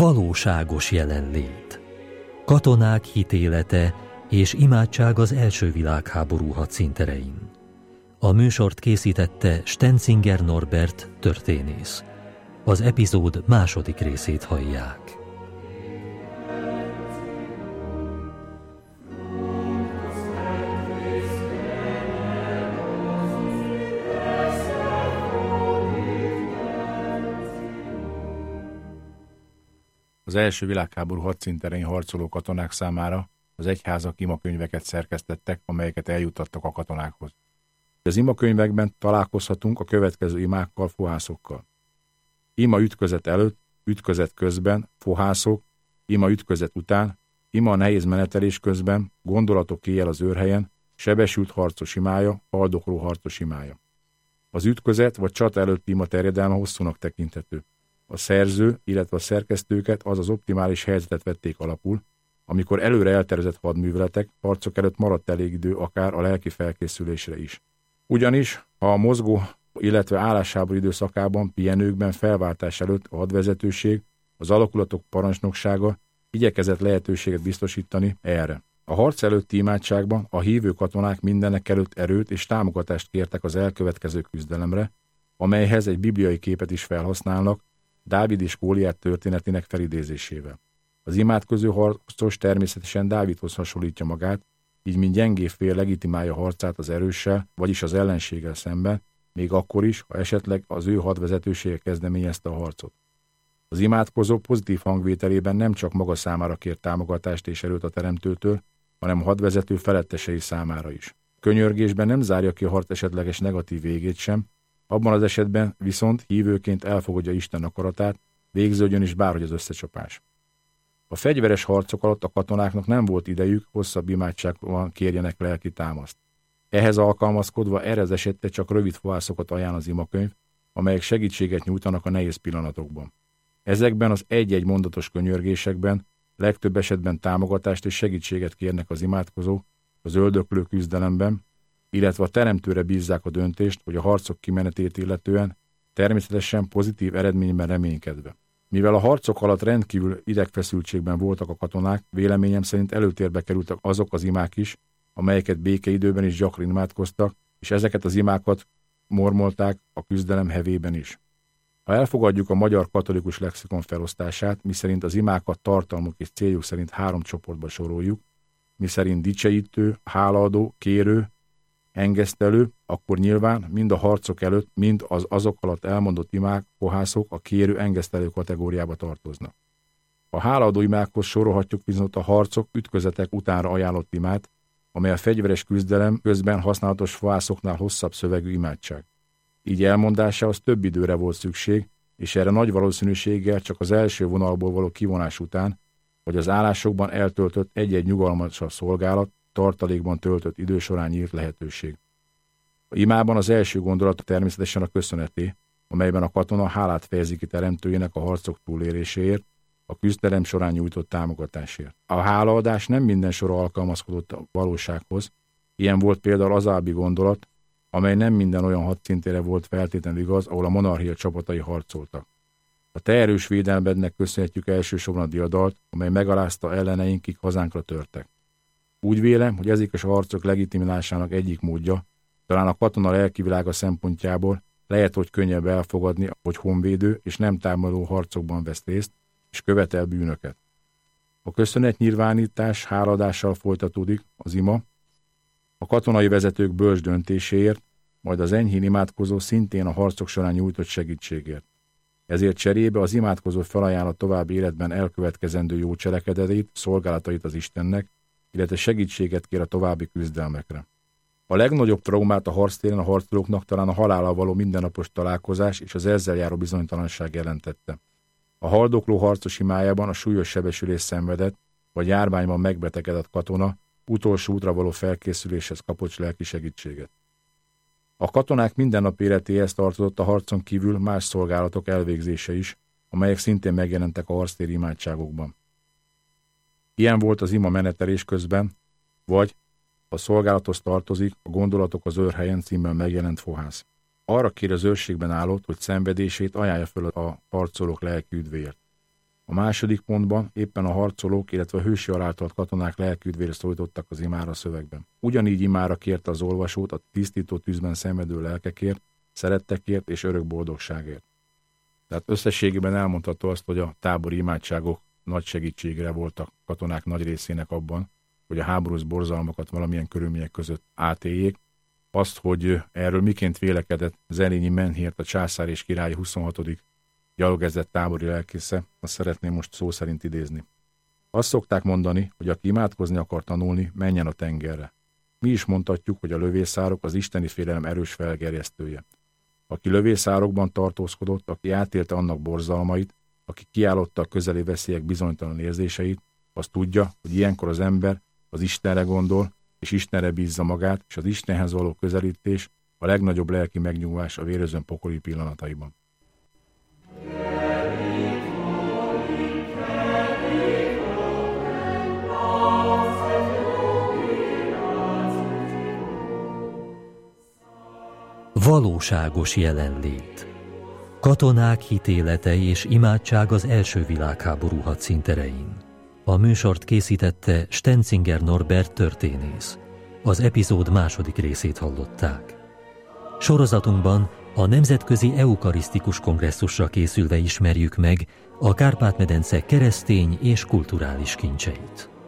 Valóságos jelenlét. Katonák hitélete és imádság az első világháború hadszínterein. A műsort készítette Stenzinger Norbert történész. Az epizód második részét hallják. Az első világháború hadszínterein harcoló katonák számára az egyházak imakönyveket szerkesztettek, amelyeket eljuttattak a katonákhoz. Az imakönyvekben találkozhatunk a következő imákkal, fohászokkal. Ima ütközet előtt, ütközet közben, fohászok, ima ütközet után, ima nehéz menetelés közben, gondolatok éjjel az őrhelyen, sebesült harcos imája, haldokló harcos imája. Az ütközet vagy csata előtti ima terjedelme hosszúnak tekinthető. A szerző, illetve a szerkesztőket az optimális helyzetet vették alapul, amikor előre eltervezett hadműveletek, harcok előtt maradt elég idő akár a lelki felkészülésre is. Ugyanis, ha a mozgó, illetve állásháború időszakában, pihenőkben felváltás előtt a hadvezetőség, az alakulatok parancsnoksága igyekezett lehetőséget biztosítani erre. A harc előtti imádságban a hívő katonák mindenek előtt erőt és támogatást kértek az elkövetkező küzdelemre, amelyhez egy bibliai képet is felhasználnak, Dávid és Góliát történetének felidézésével. Az imádkozó harcos természetesen Dávidhoz hasonlítja magát, így mint gyengébb fél legitimálja harcát az erőssel, vagyis az ellenséggel szemben, még akkor is, ha esetleg az ő hadvezetősége kezdeményezte a harcot. Az imádkozó pozitív hangvételében nem csak maga számára kér támogatást és erőt a teremtőtől, hanem a hadvezető felettesei számára is. Könyörgésben nem zárja ki a harc esetleges negatív végét sem, abban az esetben viszont hívőként elfogadja Isten akaratát, végződjön is bárhogy az összecsapás. A fegyveres harcok alatt a katonáknak nem volt idejük hosszabb imádságban kérjenek lelki támaszt. Ehhez alkalmazkodva erre az esetre csak rövid fohászokat ajánl az imakönyv, amelyek segítséget nyújtanak a nehéz pillanatokban. Ezekben az egy-egy mondatos könyörgésekben legtöbb esetben támogatást és segítséget kérnek az imádkozók az öldöklő küzdelemben, illetve a teremtőre bízzák a döntést, hogy a harcok kimenetét illetően, természetesen pozitív eredményben reménykedve. Mivel a harcok alatt rendkívül idegfeszültségben voltak a katonák, véleményem szerint előtérbe kerültek azok az imák is, amelyeket békeidőben is gyakran imádkoztak, és ezeket az imákat mormolták a küzdelem hevében is. Ha elfogadjuk a magyar katolikus lexikon felosztását, miszerint az imákat tartalmuk és céljuk szerint 3 csoportba soroljuk, miszerint dicsőítő, hálaadó, kérő, engesztelő, akkor nyilván mind a harcok előtt, mind az azok alatt elmondott imák, fohászok a kérő, engesztelő kategóriába tartoznak. A hálaadó imákhoz sorolhatjuk viszont a harcok, ütközetek utánra ajánlott imát, amely a fegyveres küzdelem közben használatos fohászoknál hosszabb szövegű imádság. Így elmondásához több időre volt szükség, és erre nagy valószínűséggel csak az első vonalból való kivonás után, vagy az állásokban eltöltött egy-egy nyugalmasabb szolgálat, tartalékban töltött idő során nyílt lehetőség. A imában az első gondolat természetesen a köszöneté, amelyben a katona hálát fejezi ki teremtőjének a harcok túléléséért, a küzdelem során nyújtott támogatásért. A hálaadás nem minden sorra alkalmazkodott a valósághoz, ilyen volt például az alábbi gondolat, amely nem minden olyan hadszintére volt feltétlenül igaz, ahol a monarchia csapatai harcoltak. A te erős védelmednek köszönhetjük elsősorban a diadalt, amely megalázta elleneink, kik hazánkra törtek. Úgy vélem, hogy ezek a harcok legitimizásának egyik módja, talán a katona lelkivilága szempontjából lehet, hogy könnyebb elfogadni, hogy honvédő és nem támadó harcokban vesz részt, és követel bűnöket. A köszönetnyilvánítás háladással folytatódik az ima, a katonai vezetők bölcs döntéséért, majd az enyhén imádkozó szintén a harcok során nyújtott segítségért. Ezért cserébe az imádkozó felajánl a további életben elkövetkezendő jó cselekedetét, szolgálatait az Istennek, illetve segítséget kér a további küzdelmekre. A legnagyobb traumát a harctéren a harcolóknak talán a halállal való mindennapos találkozás és az ezzel járó bizonytalanság jelentette. A haldokló harcos imájában a súlyos sebesülés szenvedett, vagy járványban megbetegedett katona utolsó útra való felkészüléshez kapott lelki segítséget. A katonák mindennapi életéhez tartozott a harcon kívül más szolgálatok elvégzése is, amelyek szintén megjelentek a harctéri imádságokban. Ilyen volt az ima menetelés közben, vagy a szolgálathoz tartozik a Gondolatok az őrhelyen címmel megjelent fohász. Arra kér az őrségben állott, hogy szenvedését ajánlja föl a harcolók lelki üdvéért. A második pontban éppen a harcolók, illetve a hősi alátolt katonák lelküdvére szólítottak az imára szövegben. Ugyanígy imára kérte az olvasót a tisztító tűzben szenvedő lelkekért, szerettekért és örök boldogságért. Tehát összességében elmondható azt, hogy a tábori imádságok nagy segítségre voltak katonák nagy részének abban, hogy a háborús borzalmakat valamilyen körülmények között átéljék. Azt, hogy erről miként vélekedett Zerényi Menhirt, a császár és király 26. gyalogezred tábori lelkésze, azt szeretném most szó szerint idézni. Azt szokták mondani, hogy aki imádkozni akar tanulni, menjen a tengerre. Mi is mondhatjuk, hogy a lövészárok az isteni félelem erős felgerjesztője. Aki lövészárokban tartózkodott, aki átélte annak borzalmait, aki kiállotta a közeli veszélyek bizonytalan érzéseit, az tudja, hogy ilyenkor az ember az Istenre gondol, és Istenre bízza magát, és az Istenhez való közelítés a legnagyobb lelki megnyugvás a vérözön pokoli pillanataiban. Valóságos jelenlét. Katonák hitélete és imádság az első világháború hadszínterein. A műsort készítette Stenzinger Norbert történész. Az epizód második részét hallották. Sorozatunkban a Nemzetközi Eukarisztikus Kongresszusra készülve ismerjük meg a Kárpát-medence keresztény és kulturális kincseit.